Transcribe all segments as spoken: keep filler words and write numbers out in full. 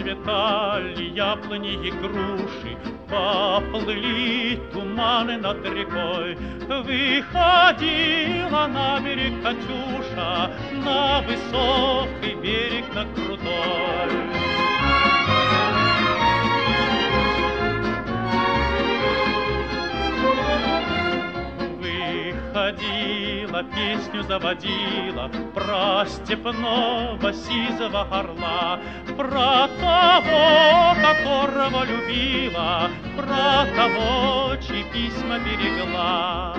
Расцветали яблони и груши, поплыли туманы над рекой. Выходила на берег Катюша, на высокий берег, на крутой. Выходила, песню заводила про степного сизого орла, про того, которого любила, про того, чьи письма берегла.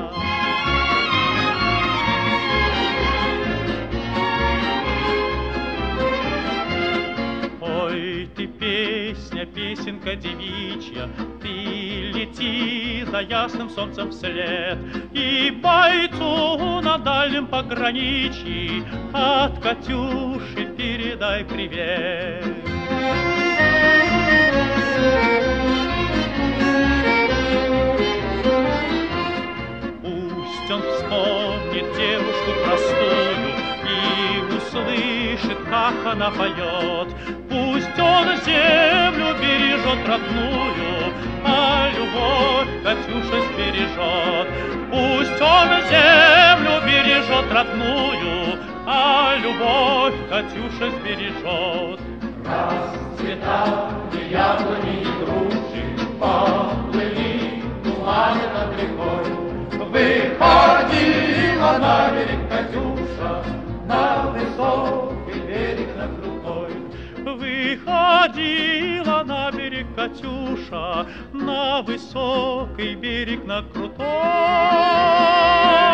Ой, ты песня, песенка девичья, ты лети за ясным солнцем вслед, и бойцу на дальнем пограничье от Катюши передай привет. Пусть он вспомнит девушку простую и услышит, как она поет. Пусть он землю бережет родную, а любовь Катюша сбережет. Пусть он землю бережет родную, а любовь Катюша сбережет. Расцветали яблони и груши, поплыли туманы над рекой. Выходила на берег Катюша, на высокий берег, на крутой. Выходила на берег Катюша, на высокий берег, на крутой.